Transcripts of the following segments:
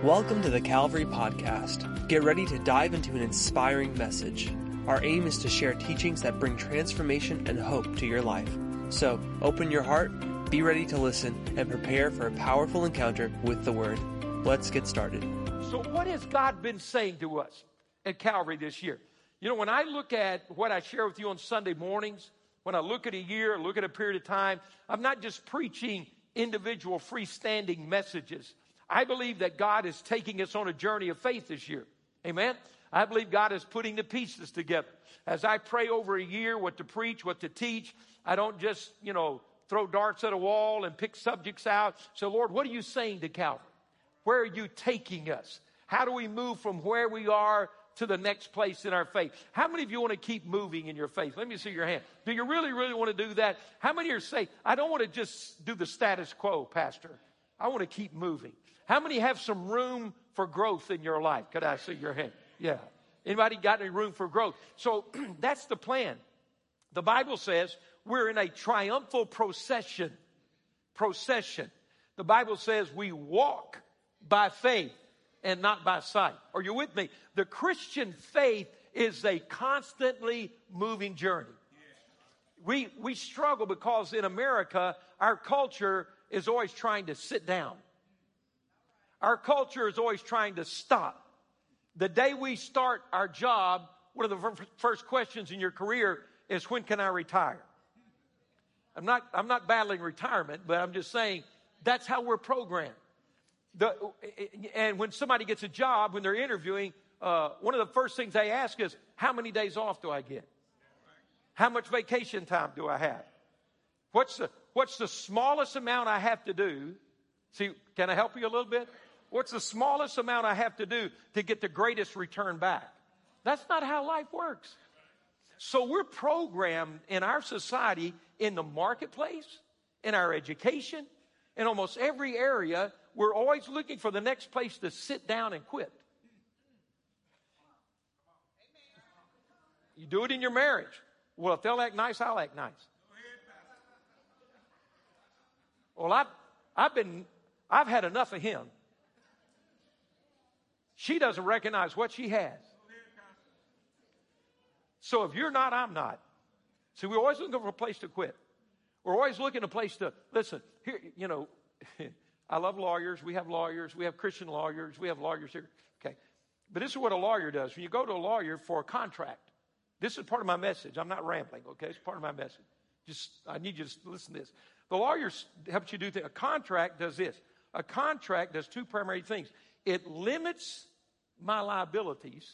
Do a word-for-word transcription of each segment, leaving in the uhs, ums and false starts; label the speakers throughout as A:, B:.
A: Welcome to the Calvary Podcast. Get ready to dive into an inspiring message. Our aim is to share teachings that bring transformation and hope to your life. So, open your heart, be ready to listen, and prepare for a powerful encounter with the Word. Let's get started.
B: So what has God been saying to us at Calvary this year? You know, when I look at what I share with you on Sunday mornings, when I look at a year, look at a period of time, I'm not just preaching individual freestanding messages. I believe that God is taking us on a journey of faith this year. Amen? I believe God is putting the pieces together. As I pray over a year what to preach, what to teach, I don't just, you know, throw darts at a wall and pick subjects out. So, Lord, what are you saying to Calvary? Where are you taking us? How do we move from where we are to the next place in our faith? How many of you want to keep moving in your faith? Let me see your hand. Do you really, really want to do that? How many are saying, I don't want to just do the status quo, Pastor. I want to keep moving. How many have some room for growth in your life? Could I see your hand? Yeah. Anybody got any room for growth? So that's the plan. The Bible says we're in a triumphal procession. Procession. The Bible says we walk by faith and not by sight. Are you with me? The Christian faith is a constantly moving journey. We, we struggle because in America, our culture is always trying to sit down. Our culture is always trying to stop. The day we start our job, one of the first questions in your career is, when can I retire? I'm not, I'm not battling retirement, but I'm just saying that's how we're programmed. The, and when somebody gets a job, when they're interviewing, uh, one of the first things they ask is, how many days off do I get? How much vacation time do I have? What's the, what's the smallest amount I have to do? See, can I help you a little bit? What's the smallest amount I have to do to get the greatest return back? That's not how life works. So we're programmed in our society, in the marketplace, in our education, in almost every area. We're always looking for the next place to sit down and quit. You do it in your marriage. Well, if they'll act nice, I'll act nice. Well, I've, I've been, I've had enough of him. She doesn't recognize what she has. So if you're not, I'm not. See, we're always looking for a place to quit. We're always looking for a place to, listen, here, you know, I love lawyers. We have lawyers. We have Christian lawyers. We have lawyers here. Okay. But this is what a lawyer does. When you go to a lawyer for a contract, this is part of my message. I'm not rambling, okay? It's part of my message. Just, I need you to listen to this. The lawyer helps you do things. A contract does this. A contract does two primary things. It limits my liabilities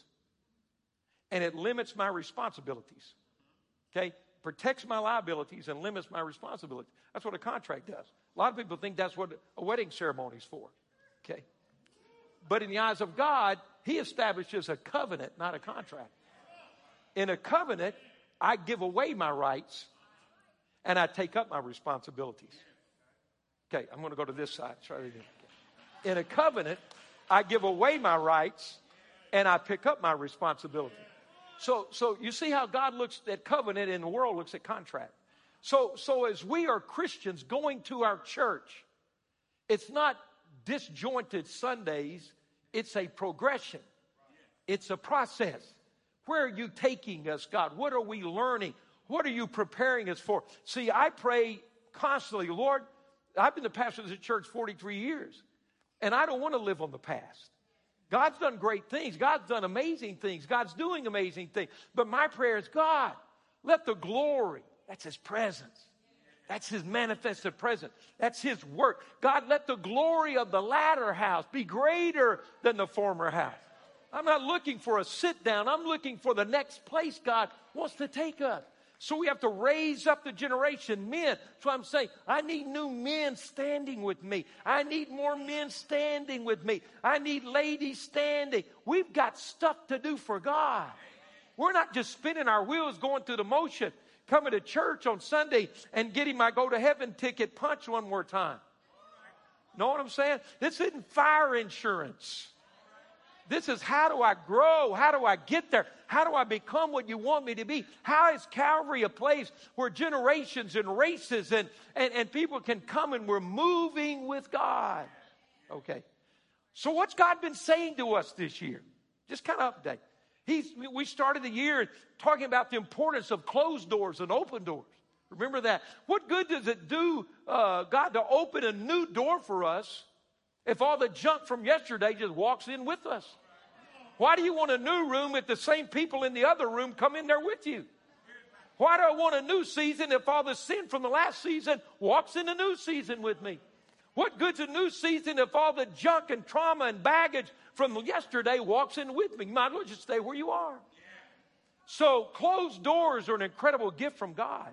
B: and it limits my responsibilities. Okay? Protects my liabilities and limits my responsibilities. That's what a contract does. A lot of people think that's what a wedding ceremony is for. Okay? But in the eyes of God, He establishes a covenant, not a contract. In a covenant, I give away my rights and I take up my responsibilities. Okay, I'm going to go to this side. Try it again. In a covenant, I give away my rights and I pick up my responsibility. So, so you see how God looks at covenant and the world looks at contract. So, so as we are Christians going to our church, it's not disjointed Sundays. It's a progression. It's a process. Where are you taking us, God? What are we learning? What are you preparing us for? See, I pray constantly, Lord, I've been the pastor of the church forty-three years, and I don't want to live on the past. God's done great things. God's done amazing things. God's doing amazing things. But my prayer is, God, let the glory, that's His presence. That's His manifested presence. That's His work. God, let the glory of the latter house be greater than the former house. I'm not looking for a sit down. I'm looking for the next place God wants to take us. So we have to raise up the generation, men. So I'm saying, I need new men standing with me. I need more men standing with me. I need ladies standing. We've got stuff to do for God. We're not just spinning our wheels going through the motion, coming to church on Sunday and getting my go to heaven ticket punched one more time. Know what I'm saying? This isn't fire insurance. This is, how do I grow? How do I get there? How do I become what you want me to be? How is Calvary a place where generations and races and, and, and people can come and we're moving with God? Okay. So what's God been saying to us this year? Just kind of update. He's, we started the year talking about the importance of closed doors and open doors. Remember that. What good does it do, uh, God, to open a new door for us if all the junk from yesterday just walks in with us? Why do you want a new room if the same people in the other room come in there with you? Why do I want a new season if all the sin from the last season walks in the new season with me? What good's a new season if all the junk and trauma and baggage from yesterday walks in with me? You might as well just stay where you are. So closed doors are an incredible gift from God.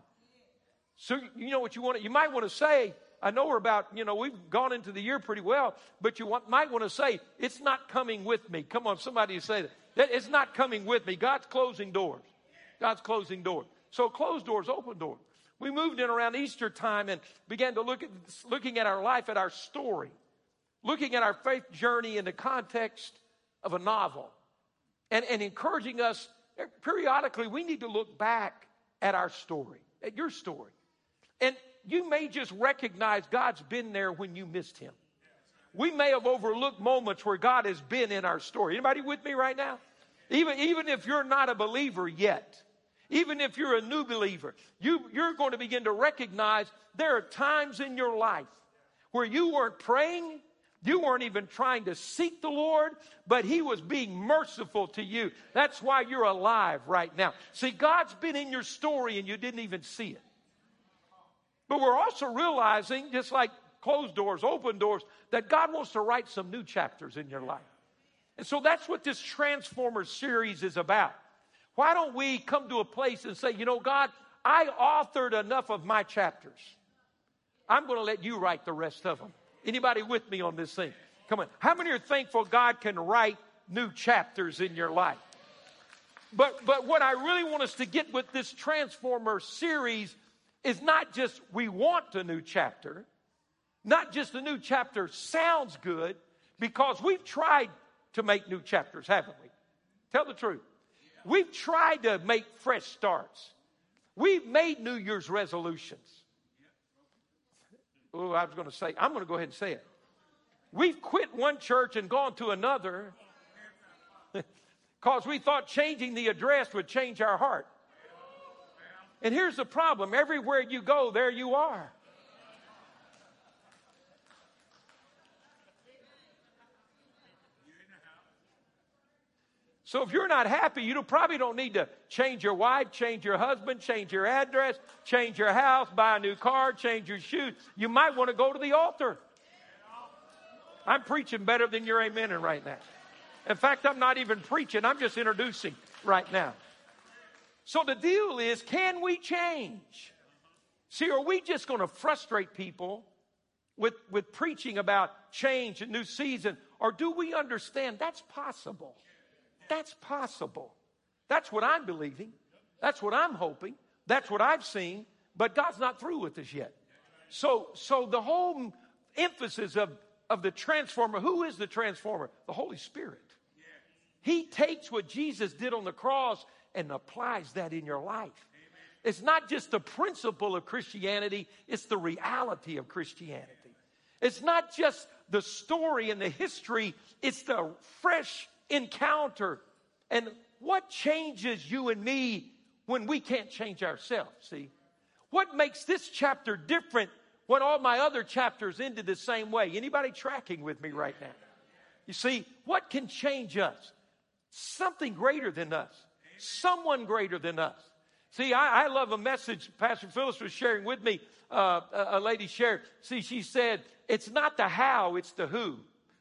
B: So you know what you want to, you might want to say, I know we're about, you know, we've gone into the year pretty well, but you want, might want to say, it's not coming with me. Come on, somebody say that. that. It's not coming with me. God's closing doors. God's closing doors. So closed doors, open doors. We moved in around Easter time and began to look at looking at our life, at our story, looking at our faith journey in the context of a novel, and, and encouraging us periodically. We need to look back at our story, at your story, and you may just recognize God's been there when you missed Him. We may have overlooked moments where God has been in our story. Anybody with me right now? Even even if you're not a believer yet. Even if you're a new believer, you, you're going to begin to recognize there are times in your life where you weren't praying, you weren't even trying to seek the Lord, but He was being merciful to you. That's why you're alive right now. See, God's been in your story and you didn't even see it. But we're also realizing, just like closed doors, open doors, that God wants to write some new chapters in your life. And so that's what this Transformer series is about. Why don't we come to a place and say, you know, God, I authored enough of my chapters. I'm going to let you write the rest of them. Anybody with me on this thing? Come on. How many are thankful God can write new chapters in your life? But, but what I really want us to get with this Transformer series is not just we want a new chapter, not just a new chapter sounds good, because we've tried to make new chapters, haven't we? Tell the truth. We've tried to make fresh starts. We've made New Year's resolutions. Oh, I was going to say, I'm going to go ahead and say it. We've quit one church and gone to another because we thought changing the address would change our heart. And here's the problem. Everywhere you go, there you are. So if you're not happy, you don't, probably don't need to change your wife, change your husband, change your address, change your house, buy a new car, change your shoes. You might want to go to the altar. I'm preaching better than you're amening right now. In fact, I'm not even preaching. I'm just introducing right now. So the deal is, can we change? See, are we just going to frustrate people with, with preaching about change and new season? Or do we understand that's possible? That's possible. That's what I'm believing. That's what I'm hoping. That's what I've seen. But God's not through with us yet. So, so the whole emphasis of, of the transformer, who is the transformer? The Holy Spirit. He takes what Jesus did on the cross and applies that in your life. It's not just the principle of Christianity, it's the reality of Christianity. It's not just the story and the history, it's the fresh encounter. And what changes you and me when we can't change ourselves? See, what makes this chapter different when all my other chapters ended the same way? Anybody tracking with me right now? You see, what can change us? Something greater than us. Someone greater than us. See, I, I love a message Pastor Phyllis was sharing with me. Uh, a, a lady shared. See, she said, it's not the how, it's the who.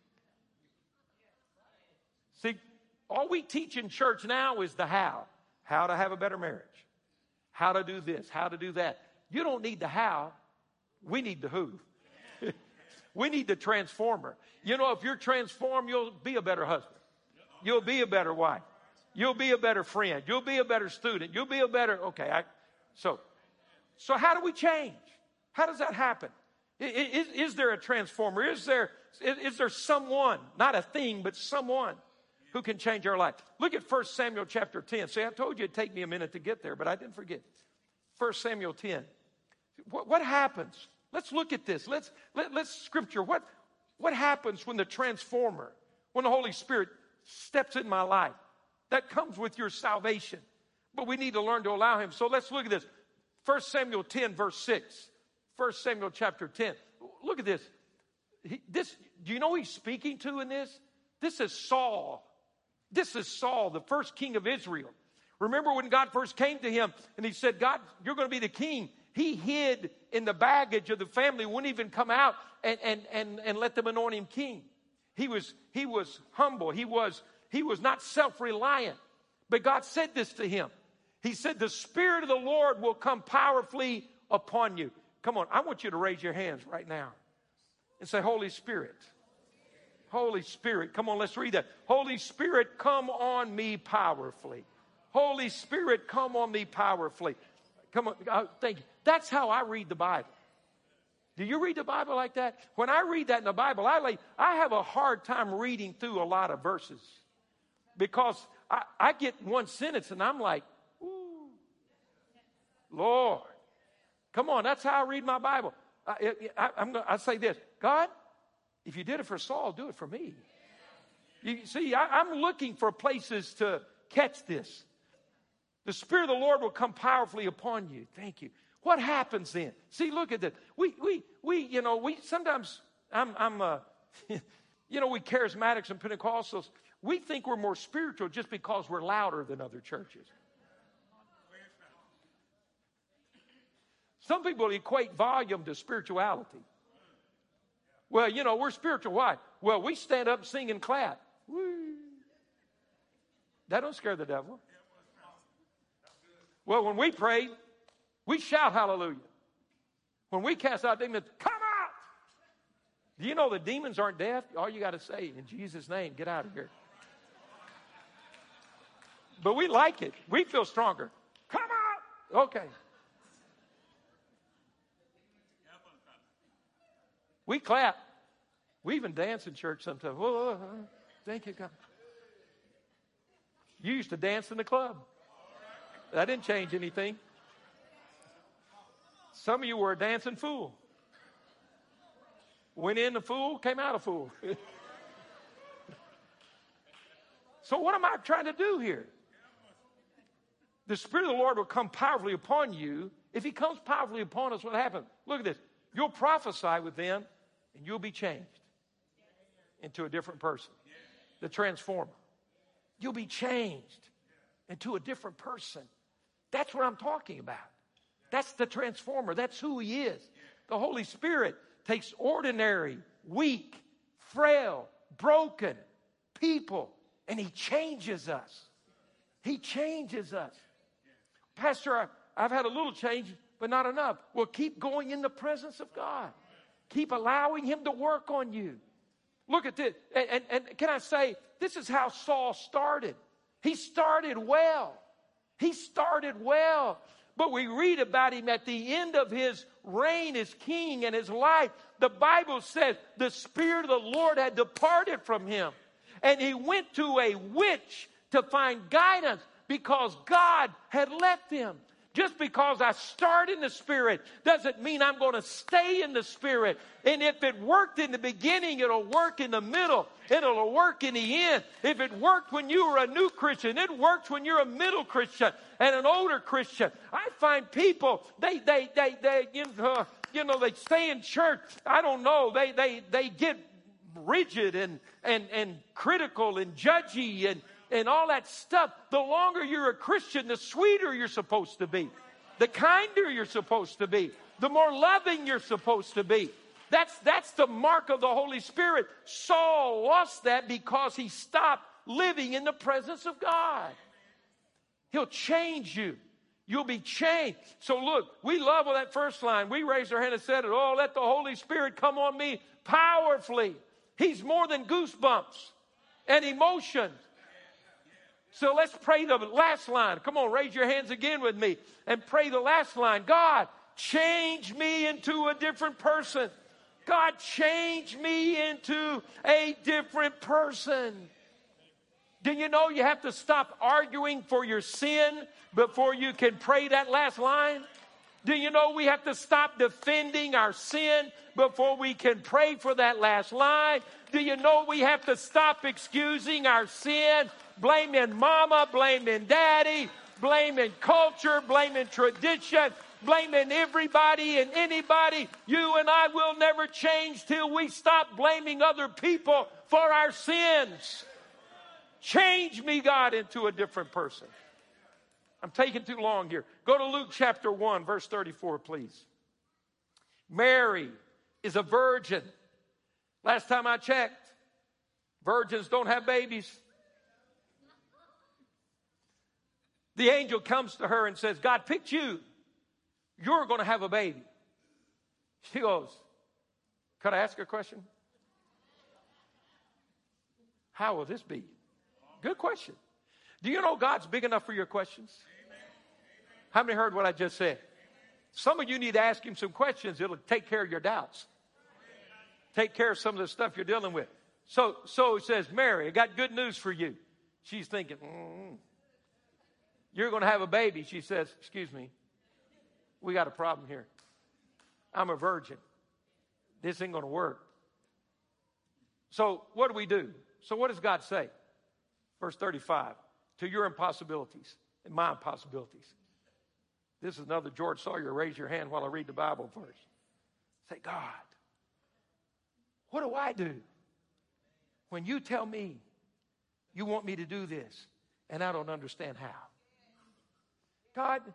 B: See, all we teach in church now is the how. How to have a better marriage. How to do this, how to do that. You don't need the how. We need the who. We need the transformer. You know, if you're transformed, you'll be a better husband. You'll be a better wife. You'll be a better friend. You'll be a better student. You'll be a better, okay. I, so, so how do we change? How does that happen? Is, is there a transformer? Is there, is, is there someone, not a thing, but someone who can change our life? Look at First Samuel chapter ten. See, I told you it'd take me a minute to get there, but I didn't forget. First Samuel ten. What, what happens? Let's look at this. Let's, let, let's scripture. What, What happens when the transformer, when the Holy Spirit steps in my life? That comes with your salvation. But we need to learn to allow him. So let's look at this. First Samuel ten, verse six. First Samuel chapter ten. Look at this. He, this. Do you know who he's speaking to in this? This is Saul. This is Saul, the first king of Israel. Remember when God first came to him and he said, God, you're going to be the king. He hid in the baggage of the family, wouldn't even come out and, and, and, and let them anoint him king. He was, he was humble. He was, he was not self-reliant. But God said this to him. He said, the Spirit of the Lord will come powerfully upon you. Come on, I want you to raise your hands right now and say, Holy Spirit. Holy Spirit. Come on, let's read that. Holy Spirit, come on me powerfully. Holy Spirit, come on me powerfully. Come on, uh, thank you. That's how I read the Bible. Do you read the Bible like that? When I read that in the Bible, I, like, I have a hard time reading through a lot of verses because I, I get one sentence and I'm like, ooh, Lord. Come on, that's how I read my Bible. I, I, I'm gonna, I say this, God, if you did it for Saul, do it for me. You see, I, I'm looking for places to catch this. The Spirit of the Lord will come powerfully upon you. Thank you. What happens then? See, look at this. We, we, we, you know, we sometimes, I'm, I'm, uh, you know, we charismatics and Pentecostals, we think we're more spiritual just because we're louder than other churches. Some people equate volume to spirituality. Well, you know, we're spiritual. Why? Well, we stand up, sing, and clap. Woo. That don't scare the devil. Well, when we pray, we shout hallelujah. When we cast out demons, come out. Do you know the demons aren't deaf? All you got to say, in Jesus' name, get out of here. But we like it. We feel stronger. Come out. Okay. We clap. We even dance in church sometimes. Whoa, whoa, whoa. Thank you, God. You used to dance in the club. That didn't change anything. Some of you were a dancing fool. Went in a fool, came out a fool. So what am I trying to do here? The Spirit of the Lord will come powerfully upon you. If he comes powerfully upon us, what happens? Look at this. You'll prophesy with them, and you'll be changed into a different person. The transformer. You'll be changed into a different person. That's what I'm talking about. That's the transformer. That's who he is. The Holy Spirit takes ordinary, weak, frail, broken people, and he changes us. He changes us. Pastor, I, I've had a little change, but not enough. Well, keep going in the presence of God. Keep allowing him to work on you. Look at this. And, and, and can I say, this is how Saul started. He started well. He started well. But we read about him at the end of his reign as king and his life. The Bible says the Spirit of the Lord had departed from him. And he went to a witch to find guidance because God had left him. Just because I start in the Spirit doesn't mean I'm going to stay in the Spirit. And if it worked in the beginning, it'll work in the middle. It'll work in the end. If it worked when you were a new Christian, it works when you're a middle Christian and an older Christian. I find people, they, they, they, they, you know, you know, they stay in church. I don't know. They, they, they get rigid and, and, and critical and judgy and, and all that stuff. The longer you're a Christian, the sweeter you're supposed to be. The kinder you're supposed to be. The more loving you're supposed to be. That's, that's the mark of the Holy Spirit. Saul lost that because he stopped living in the presence of God. He'll change you. You'll be changed. So look, we love that first line. We raised our hand and said it. Oh, let the Holy Spirit come on me powerfully. He's more than goosebumps and emotions. So let's pray the last line. Come on, raise your hands again with me and pray the last line. God, change me into a different person. God, change me into a different person. Do you know you have to stop arguing for your sin before you can pray that last line? Do you know we have to stop defending our sin before we can pray for that last line? Do you know we have to stop excusing our sin, blaming mama, blaming daddy, blaming culture, blaming tradition, blaming everybody and anybody? You and I will never change till we stop blaming other people for our sins. Change me, God, into a different person. I'm taking too long here. Go to Luke chapter one, verse thirty-four, please. Mary is a virgin. Last time I checked, virgins don't have babies. The angel comes to her and says, God picked you. You're going to have a baby. She goes, could I ask a question? How will this be? Good question. Do you know God's big enough for your questions? How many heard what I just said? Some of you need to ask him some questions. It'll take care of your doubts. Take care of some of the stuff you're dealing with. So, so it says, Mary, I got good news for you. She's thinking, mm, you're going to have a baby. She says, excuse me, we got a problem here. I'm a virgin. This ain't going to work. So what do we do? So what does God say? Verse thirty-five, to your impossibilities and my impossibilities. This is another George Sawyer. Raise your hand while I read the Bible first. Say, God, what do I do when you tell me you want me to do this and I don't understand how? God,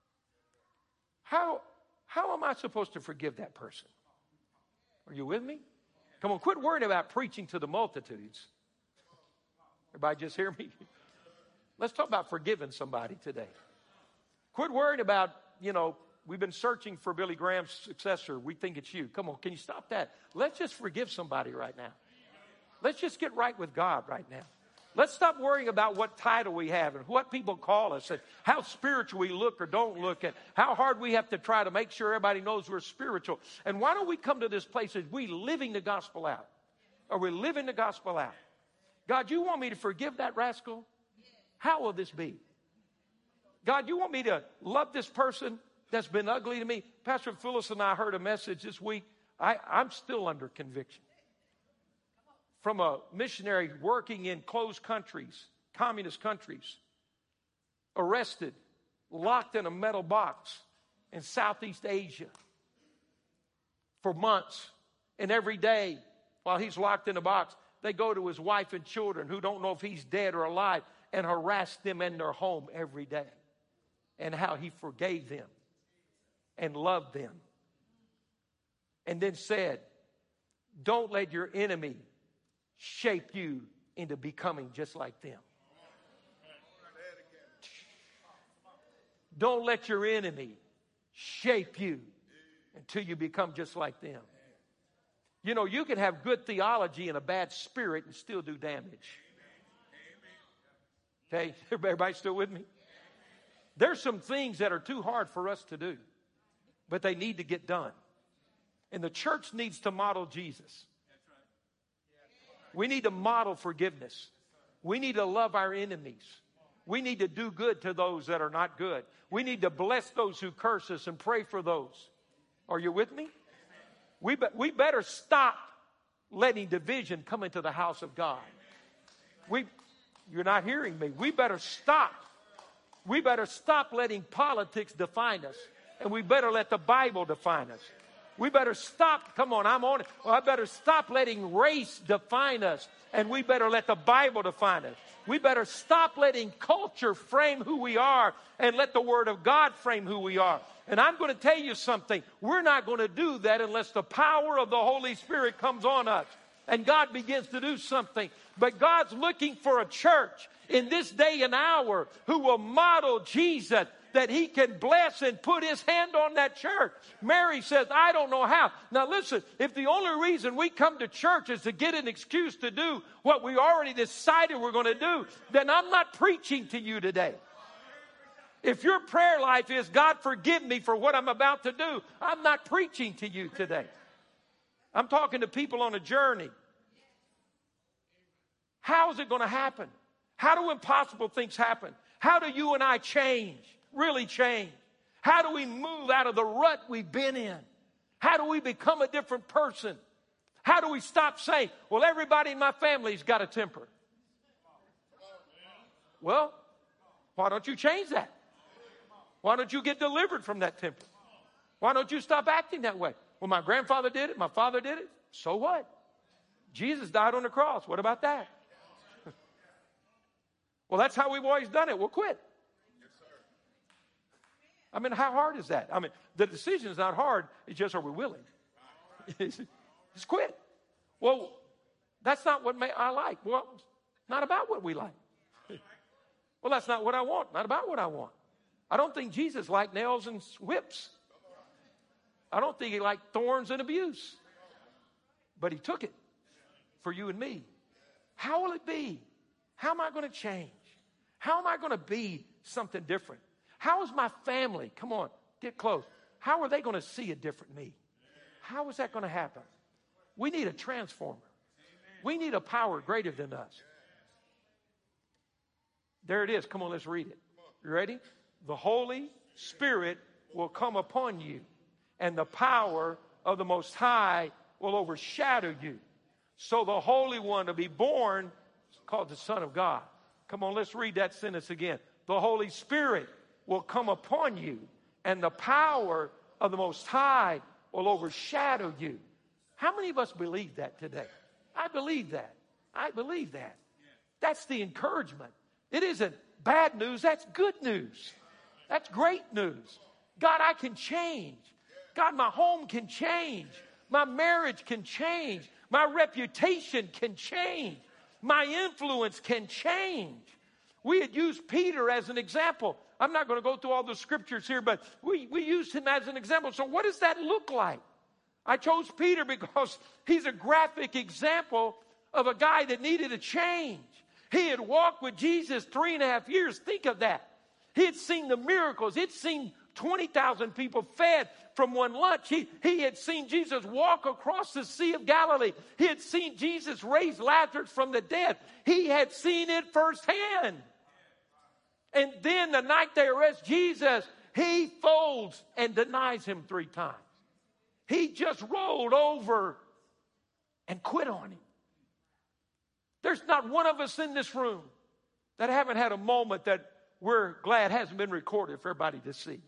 B: how, how am I supposed to forgive that person? Are you with me? Come on, quit worrying about preaching to the multitudes. Everybody just hear me? Let's talk about forgiving somebody today. Quit worrying about, you know, we've been searching for Billy Graham's successor. We think it's you. Come on, can you stop that? Let's just forgive somebody right now. Let's just get right with God right now. Let's stop worrying about what title we have and what people call us and how spiritual we look or don't look and how hard we have to try to make sure everybody knows we're spiritual. And why don't we come to this place as we living the gospel out? Are we living the gospel out? God, you want me to forgive that rascal? How will this be? God, you want me to love this person that's been ugly to me? Pastor Phyllis and I heard a message this week. I, I'm still under conviction. From a missionary working in closed countries, communist countries, arrested, locked in a metal box in Southeast Asia for months. And every day while he's locked in a box, they go to his wife and children who don't know if he's dead or alive and harass them in their home every day. And how he forgave them and loved them. And then said, don't let your enemy shape you into becoming just like them. Don't let your enemy shape you until you become just like them. You know, you can have good theology and a bad spirit and still do damage. Okay, everybody still with me? There's some things that are too hard for us to do, but they need to get done. And the church needs to model Jesus. We need to model forgiveness. We need to love our enemies. We need to do good to those that are not good. We need to bless those who curse us and pray for those. Are you with me? We, be, we better stop letting division come into the house of God. We, you're not hearing me. We better stop. We better stop letting politics define us. And we better let the Bible define us. We better stop. Come on, I'm on it. Well, I better stop letting race define us. And we better let the Bible define us. We better stop letting culture frame who we are and let the Word of God frame who we are. And I'm going to tell you something. We're not going to do that unless the power of the Holy Spirit comes on us and God begins to do something. But God's looking for a church in this day and hour who will model Jesus, that he can bless and put his hand on that church. Mary says, I don't know how. Now listen, if the only reason we come to church is to get an excuse to do what we already decided we're going to do, then I'm not preaching to you today. If your prayer life is, God, forgive me for what I'm about to do, I'm not preaching to you today. I'm talking to people on a journey. How is it going to happen? How do impossible things happen? How do you and I change, really change? How do we move out of the rut we've been in? How do we become a different person? How do we stop saying, well, everybody in my family's got a temper? Well, why don't you change that? Why don't you get delivered from that temper? Why don't you stop acting that way? Well, my grandfather did it. My father did it. So what? Jesus died on the cross. What about that? Well, that's how we've always done it. We'll quit. I mean, how hard is that? I mean, the decision is not hard. It's just, are we willing? Just quit. Well, that's not what may, I like. Well, not about what we like. Well, that's not what I want. Not about what I want. I don't think Jesus liked nails and whips. I don't think he liked thorns and abuse. But he took it for you and me. How will it be? How am I going to change? How am I going to be something different? How is my family, come on, get close. How are they going to see a different me? How is that going to happen? We need a transformer. We need a power greater than us. There it is. Come on, let's read it. You ready? The Holy Spirit will come upon you, and the power of the Most High will overshadow you. So the Holy One to be born is called the Son of God. Come on, let's read that sentence again. The Holy Spirit will come upon you, and the power of the Most High will overshadow you. How many of us believe that today? I believe that. I believe that. That's the encouragement. It isn't bad news. That's good news. That's great news. God, I can change. God, my home can change. My marriage can change. My reputation can change. My influence can change. We had used Peter as an example. I'm not going to go through all the scriptures here, but we, we used him as an example. So what does that look like? I chose Peter because he's a graphic example of a guy that needed a change. He had walked with Jesus three and a half years. Think of that. He had seen the miracles. He'd seen twenty thousand people fed from one lunch. He, he had seen Jesus walk across the Sea of Galilee. He had seen Jesus raise Lazarus from the dead. He had seen it firsthand. And then the night they arrest Jesus, he folds and denies him three times. He just rolled over and quit on him. There's not one of us in this room that haven't had a moment that we're glad hasn't been recorded for everybody to see.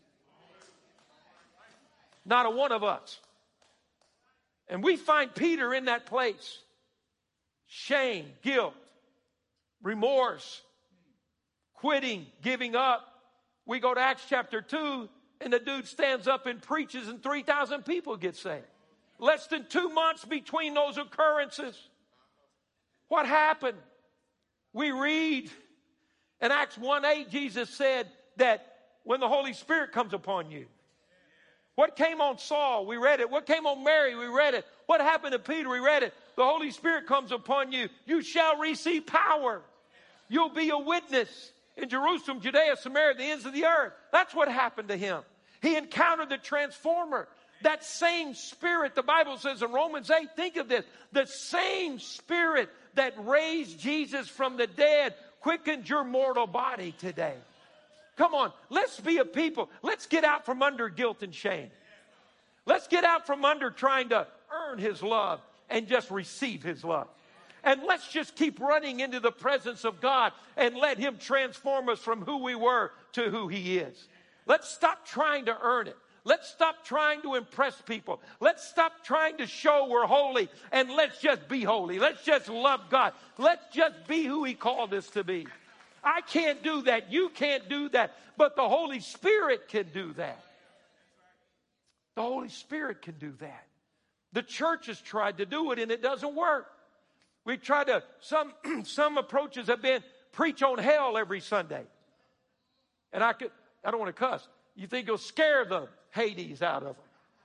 B: Not a one of us. And we find Peter in that place. Shame, guilt, remorse, quitting, giving up. We go to Acts chapter two, and the dude stands up and preaches, and three thousand people get saved. Less than two months between those occurrences. What happened? We read in Acts one eight, Jesus said that when the Holy Spirit comes upon you. What came on Saul? We read it. What came on Mary? We read it. What happened to Peter? We read it. The Holy Spirit comes upon you. You shall receive power. You'll be a witness in Jerusalem, Judea, Samaria, the ends of the earth. That's what happened to him. He encountered the transformer. That same Spirit, the Bible says in Romans eight, think of this. The same Spirit that raised Jesus from the dead quickened your mortal body today. Come on, let's be a people. Let's get out from under guilt and shame. Let's get out from under trying to earn His love and just receive His love. And let's just keep running into the presence of God and let Him transform us from who we were to who He is. Let's stop trying to earn it. Let's stop trying to impress people. Let's stop trying to show we're holy, and let's just be holy. Let's just love God. Let's just be who He called us to be. I can't do that. You can't do that. But the Holy Spirit can do that. The Holy Spirit can do that. The church has tried to do it, and it doesn't work. We try to, some, some approaches have been preach on hell every Sunday. And I could, I don't want to cuss. You think it'll scare the Hades out of them.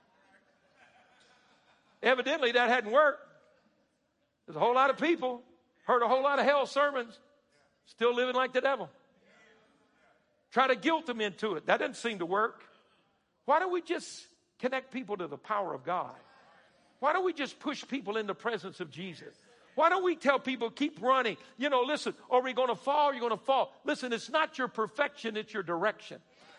B: Evidently, that hadn't worked. There's a whole lot of people heard a whole lot of hell sermons, still living like the devil. Try to guilt them into it. That doesn't seem to work. Why don't we just connect people to the power of God? Why don't we just push people in the presence of Jesus? Why don't we tell people, keep running? You know, listen, are we going to fall? You're going to fall. Listen, it's not your perfection, it's your direction.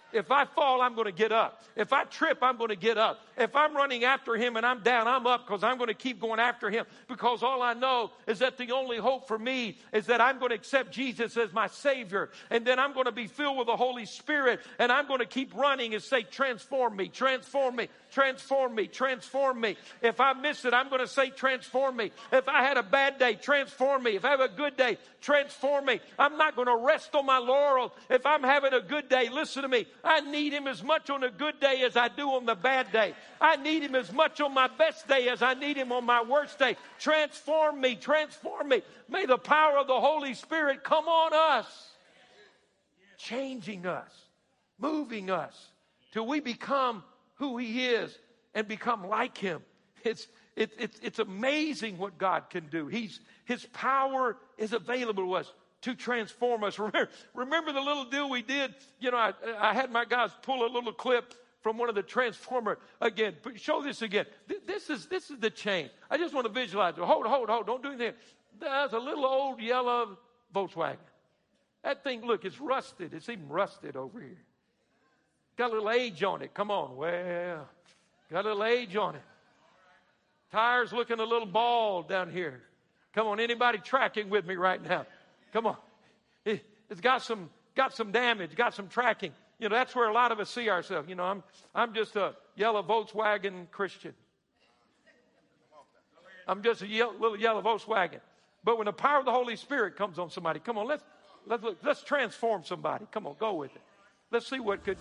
B: If I fall, I'm going to get up. If I trip, I'm going to get up. If I'm running after him and I'm down, I'm up because I'm going to keep going after him, because all I know is that the only hope for me is that I'm going to accept Jesus as my Savior, and then I'm going to be filled with the Holy Spirit, and I'm going to keep running and say, transform me, transform me, transform me, transform me. If I miss it, I'm going to say, transform me. If I had a bad day, transform me. If I have a good day, transform me. I'm not going to rest on my laurels. If I'm having a good day, listen to me, I need him as much on a good day as I do on the bad day. I need him as much on my best day as I need him on my worst day. Transform me, transform me. May the power of the Holy Spirit come on us, changing us, moving us, till we become who he is and become like him. It's, it, it's, it's amazing what God can do. He's, his power is available to us to transform us. Remember, remember the little deal we did? You know, I, I had my guys pull a little clip from one of the Transformer again. Show this again. This is, this is the change. I just want to visualize it. Hold, hold, hold. Don't do anything. That's a little old yellow Volkswagen. That thing, look, it's rusted. It's even rusted over here. Got a little age on it. Come on. Well, got a little age on it. Tires looking a little bald down here. Come on, anybody tracking with me right now? Come on. It, it's got some, got some damage, got some tracking. You know, that's where a lot of us see ourselves. You know, I'm, I'm just a yellow Volkswagen Christian. I'm just a yellow, little yellow Volkswagen. But when the power of the Holy Spirit comes on somebody, come on, let's, let's, look, let's transform somebody. Come on, go with it. Let's see what could...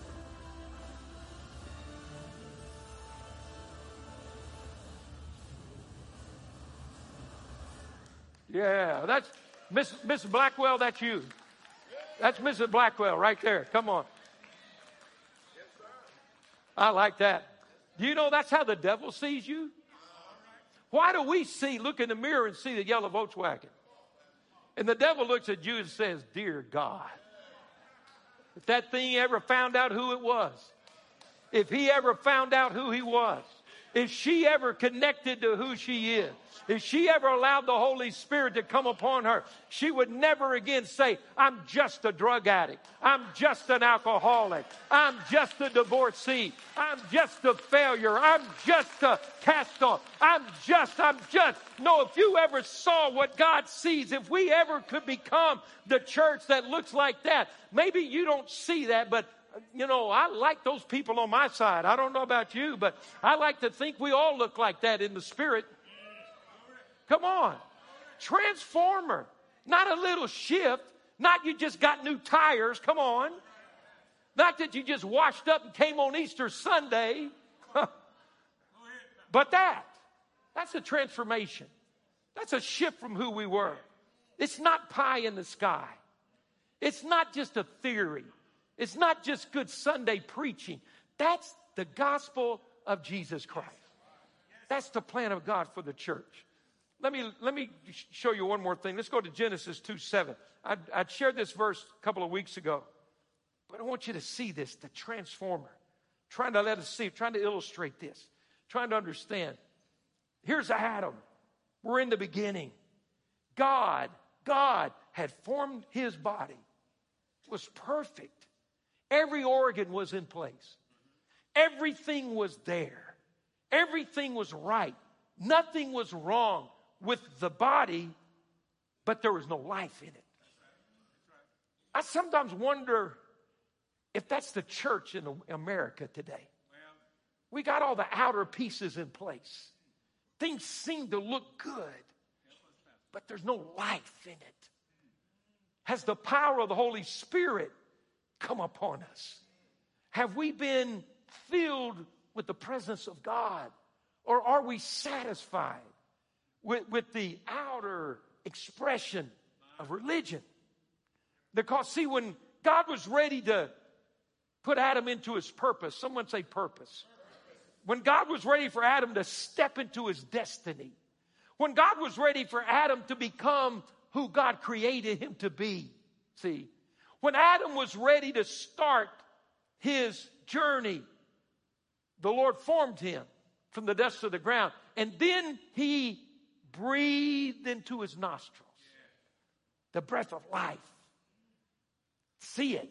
B: Yeah, that's Miss Missus Blackwell, that's you. That's Missus Blackwell right there. Come on. I like that. Do you know that's how the devil sees you? Why do we see, look in the mirror and see the yellow Volkswagen? And the devil looks at you and says, dear God, if that thing ever found out who it was, if he ever found out who he was, if she ever connected to who she is, if she ever allowed the Holy Spirit to come upon her, she would never again say, I'm just a drug addict. I'm just an alcoholic. I'm just a divorcee. I'm just a failure. I'm just a cast off. I'm just, I'm just. No, if you ever saw what God sees, if we ever could become the church that looks like that, maybe you don't see that, but you know, I like those people on my side. I don't know about you, but I like to think we all look like that in the spirit. Come on. Transformer. Not a little shift. Not you just got new tires. Come on. Not that you just washed up and came on Easter Sunday. But that. That's a transformation. That's a shift from who we were. It's not pie in the sky. It's not just a theory. It's not just good Sunday preaching. That's the gospel of Jesus Christ. That's the plan of God for the church. Let me, let me show you one more thing. Let's go to Genesis two seven. I, I shared this verse a couple of weeks ago, but I want you to see this, the transformer. Trying to let us see, trying to illustrate this, trying to understand. Here's Adam. We're in the beginning. God, God had formed his body. It was perfect. Every organ was in place. Everything was there. Everything was right. Nothing was wrong with the body, but there was no life in it. I sometimes wonder if that's the church in America today. We got all the outer pieces in place. Things seem to look good, but there's no life in it. Has the power of the Holy Spirit come upon us? Have we been filled with the presence of God? Or are we satisfied with, with the outer expression of religion? Because, see, when God was ready to put Adam into his purpose, someone say purpose. When God was ready for Adam to step into his destiny, when God was ready for Adam to become who God created him to be, see, when Adam was ready to start his journey, the Lord formed him from the dust of the ground. And then he breathed into his nostrils the breath of life. See it.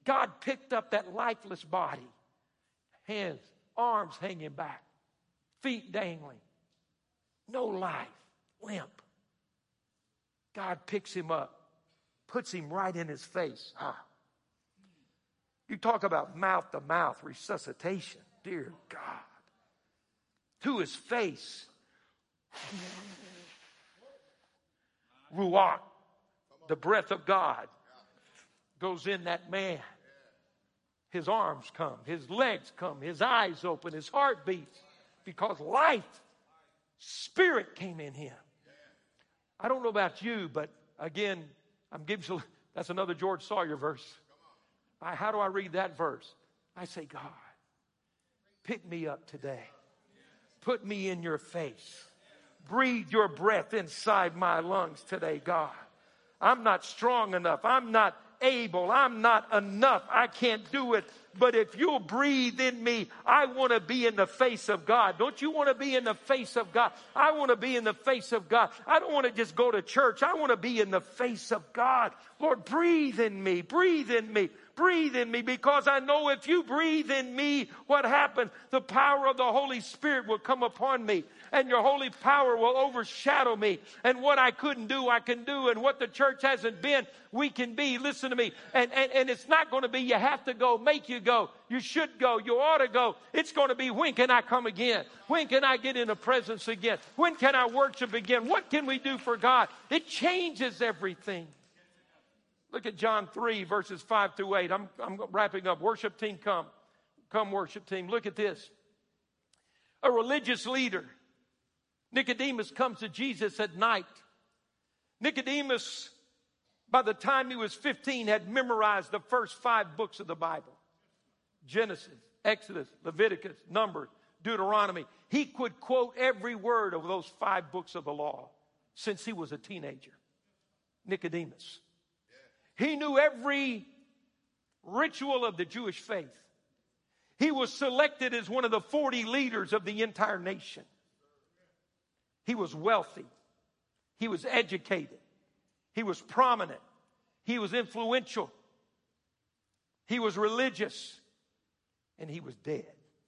B: God picked up that lifeless body. Hands, arms hanging back, feet dangling. No life, limp. God picks him up, puts him right in his face. Huh. You talk about mouth-to-mouth resuscitation. Dear God. To his face. Ruach, the breath of God, goes in that man. His arms come, his legs come, his eyes open, his heart beats, because life, spirit came in him. I don't know about you, but again, I'm giving you, that's another George Sawyer verse. I, how do I read that verse? I say, God, pick me up today. Put me in your face. Breathe your breath inside my lungs today, God. I'm not strong enough. I'm not able. I'm not enough. I can't do it. But if you'll breathe in me, I want to be in the face of God. Don't you want to be in the face of God? I want to be in the face of God. I don't want to just go to church. I want to be in the face of God. Lord, breathe in me. Breathe in me. Breathe in me, because I know if you breathe in me, what happens? The power of the Holy Spirit will come upon me, and your holy power will overshadow me. And what I couldn't do, I can do. And what the church hasn't been, we can be. Listen to me. And, and, and it's not going to be you have to go, make you go. You should go. You ought to go. It's going to be, when can I come again? When can I get in the presence again? When can I worship again? What can we do for God? It changes everything. Look at John three, verses five through eight. I'm, I'm wrapping up. Worship team, come. Come, worship team. Look at this. A religious leader, Nicodemus, comes to Jesus at night. Nicodemus, by the time he was fifteen, had memorized the first five books of the Bible. Genesis, Exodus, Leviticus, Numbers, Deuteronomy. He could quote every word of those five books of the law since he was a teenager. Nicodemus. He knew every ritual of the Jewish faith. He was selected as one of the forty leaders of the entire nation. He was wealthy. He was educated. He was prominent. He was influential. He was religious. And he was dead.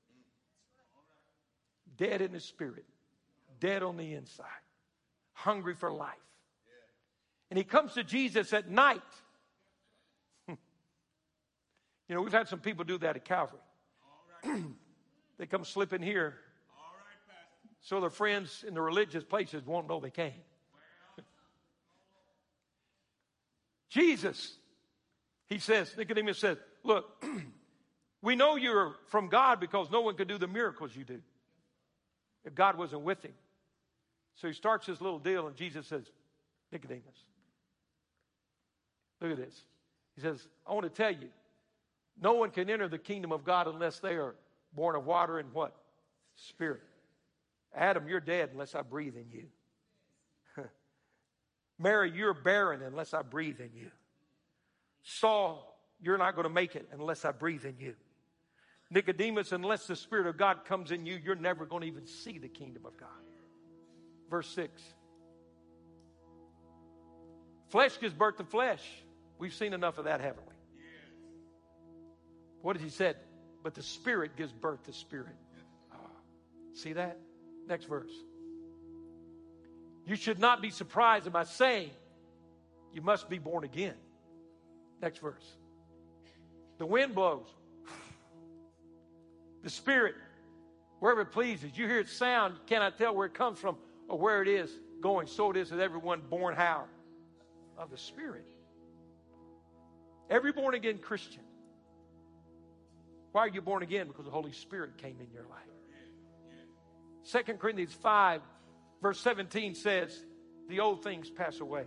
B: Dead in his spirit. Dead on the inside. Hungry for life. And he comes to Jesus at night. You know, we've had some people do that at Calvary. Right. They come slip in here. All right, so their friends in the religious places won't know they came. Jesus, he says, Nicodemus says, look, we know you're from God because no one could do the miracles you do if God wasn't with him. So he starts this little deal, and Jesus says, Nicodemus, look at this. He says, I want to tell you, no one can enter the kingdom of God unless they are born of water and what? Spirit. Adam, you're dead unless I breathe in you. Mary, you're barren unless I breathe in you. Saul, you're not going to make it unless I breathe in you. Nicodemus, unless the Spirit of God comes in you, you're never going to even see the kingdom of God. Verse six. Flesh gives birth to flesh. We've seen enough of that, haven't we? What did he say? But the Spirit gives birth to spirit. Oh, see that? Next verse. You should not be surprised at my saying, you must be born again. Next verse. The wind blows. The Spirit, wherever it pleases. You hear its sound, you cannot tell where it comes from or where it is going. So it is with everyone born how? Of the Spirit. Every born again Christian. Why are you born again? Because the Holy Spirit came in your life. Second Corinthians five, verse seventeen says, the old things pass away.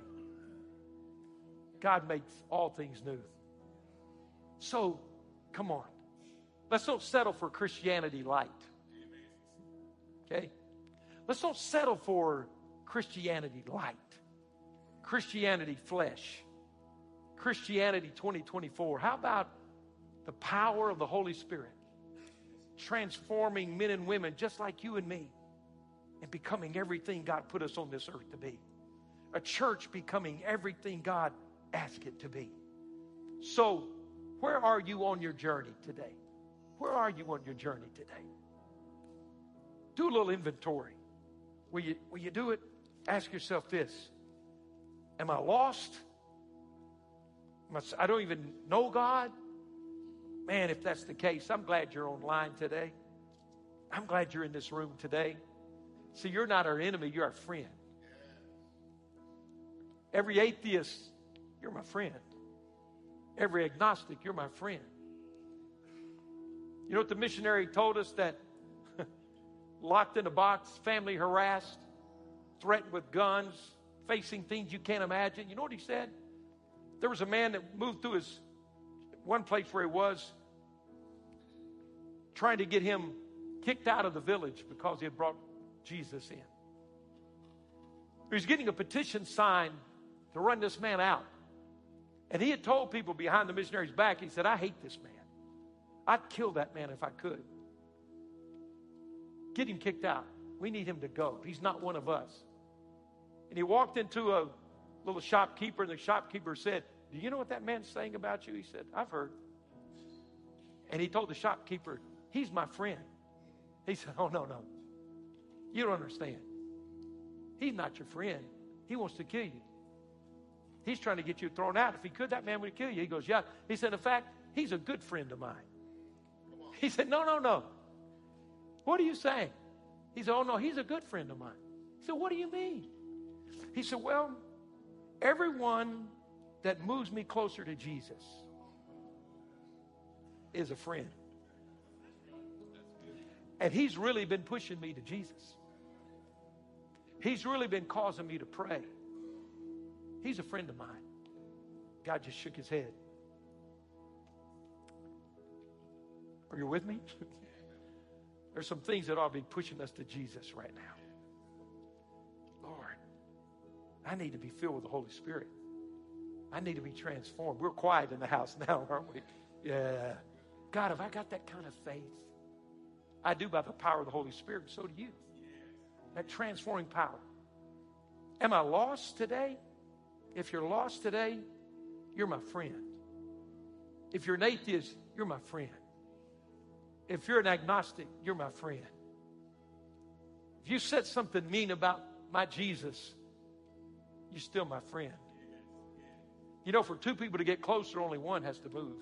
B: God makes all things new. So, come on. Let's don't settle for Christianity light. Okay? Let's don't settle for Christianity light. Christianity flesh. Christianity twenty twenty-four. How about the power of the Holy Spirit transforming men and women just like you and me and becoming everything God put us on this earth to be? A church becoming everything God asked it to be. So, Where are you on your journey today? Where are you on your journey today? Do a little inventory. Will you, will you do it? Ask yourself this. Am I lost? Am I, I don't even know God? Man, if that's the case, I'm glad you're online today. I'm glad you're in this room today. See, you're not our enemy, you're our friend. Every atheist, you're my friend. Every agnostic, you're my friend. You know what the missionary told us? That locked in a box, family harassed, threatened with guns, facing things you can't imagine. You know what he said? There was a man that moved through his one place where he was, trying to get him kicked out of the village because he had brought Jesus in. He was getting a petition signed to run this man out. And he had told people behind the missionary's back, he said, I hate this man. I'd kill that man if I could. Get him kicked out. We need him to go. He's not one of us. And he walked into a little shopkeeper, and the shopkeeper said, do you know what that man's saying about you? He said, I've heard. And he told the shopkeeper, he's my friend. He said, oh, no, no. You don't understand. He's not your friend. He wants to kill you. He's trying to get you thrown out. If he could, that man would kill you. He goes, yeah. He said, in fact, he's a good friend of mine. He said, no, no, no. What are you saying? He said, oh, no, he's a good friend of mine. He said, what do you mean? He said, well, everyone that moves me closer to Jesus is a friend. And he's really been pushing me to Jesus. He's really been causing me to pray. He's a friend of mine. God just shook his head. Are you with me? There's some things that ought to be pushing us to Jesus right now. Lord, I need to be filled with the Holy Spirit. I need to be transformed. We're quiet in the house now, aren't we? Yeah. God, have I got that kind of faith? I do by the power of the Holy Spirit. So do you. That transforming power. Am I lost today? If you're lost today, you're my friend. If you're an atheist, you're my friend. If you're an agnostic, you're my friend. If you said something mean about my Jesus, you're still my friend. You know, for two people to get closer, only one has to move.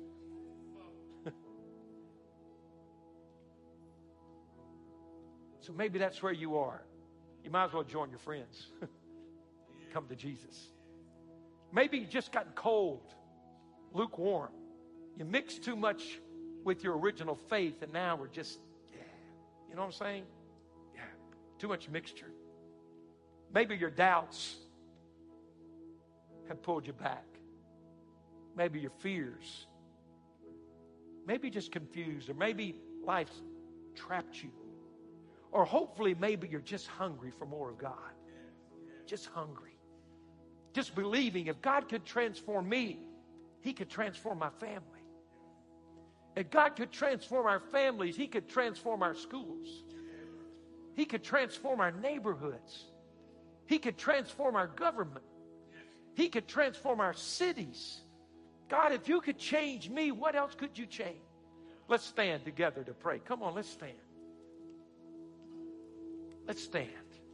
B: So maybe that's where you are. You might as well join your friends. Come to Jesus. Maybe you've just gotten cold, lukewarm. You mixed too much with your original faith, and now we're just, yeah. You know what I'm saying? Yeah. Too much mixture. Maybe your doubts have pulled you back. Maybe your fears. Maybe just confused, or maybe life's trapped you. Or hopefully maybe you're just hungry for more of God. Just hungry. Just believing if God could transform me, he could transform my family. If God could transform our families, he could transform our schools. He could transform our neighborhoods. He could transform our government. He could transform our cities. God, if you could change me, what else could you change? Let's stand together to pray. Come on, let's stand. Let's stand.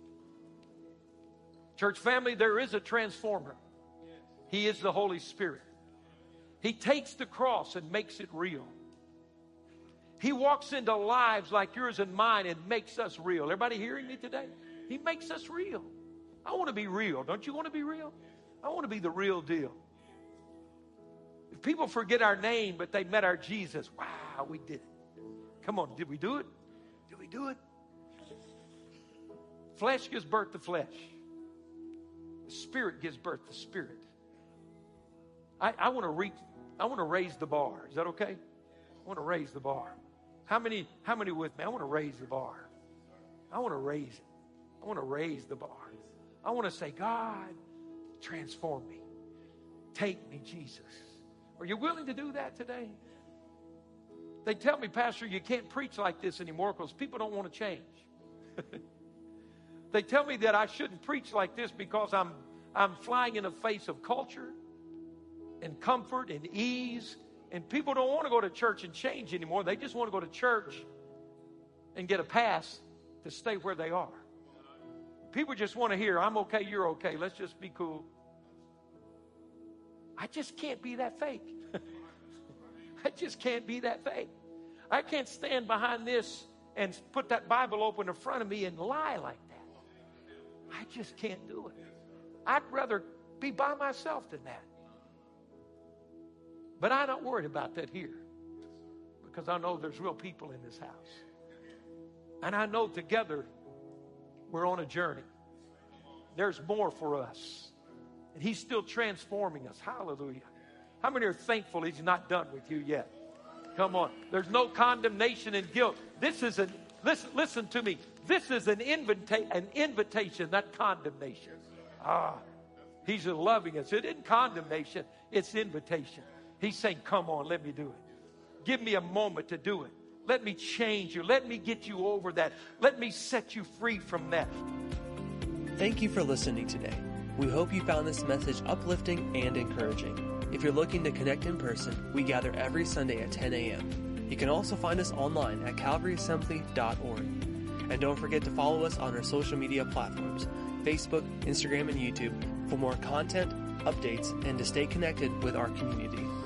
B: Church family, there is a transformer. He is the Holy Spirit. He takes the cross and makes it real. He walks into lives like yours and mine and makes us real. Everybody hearing me today? He makes us real. I want to be real. Don't you want to be real? I want to be the real deal. If people forget our name, but they met our Jesus, wow, we did it. Come on, did we do it? Did we do it? Flesh gives birth to flesh. The Spirit gives birth to spirit. I, I want to reach. I want to raise the bar. Is that okay? I want to raise the bar. How many? How many with me? I want to raise the bar. I want to raise it. I want to raise the bar. I want to say, God, transform me. Take me, Jesus. Are you willing to do that today? They tell me, Pastor, you can't preach like this anymore because people don't want to change. They tell me that I shouldn't preach like this because I'm I'm flying in the face of culture and comfort and ease And people don't want to go to church and change anymore. They just want to go to church and get a pass to stay where they are. People just want to hear, I'm okay, you're okay. Let's just be cool. I just can't be that fake. I just can't be that fake. I can't stand behind this and put that Bible open in front of me and lie like that. I just can't do it. I'd rather be by myself than that. But I'm not worried about that here, because I know there's real people in this house. And I know together we're on a journey. There's more for us. And he's still transforming us. Hallelujah. How many are thankful he's not done with you yet? Come on. There's no condemnation and guilt. This is an, listen, listen to me. This is an, invita- an invitation, not condemnation. Ah, he's loving us. It isn't condemnation. It's invitation. He's saying, come on, let me do it. Give me a moment to do it. Let me change you. Let me get you over that. Let me set you free from that.
A: Thank you for listening today. We hope you found this message uplifting and encouraging. If you're looking to connect in person, we gather every Sunday at ten a.m. You can also find us online at calvary assembly dot org. And don't forget to follow us on our social media platforms, Facebook, Instagram, and YouTube, for more content, updates, and to stay connected with our community.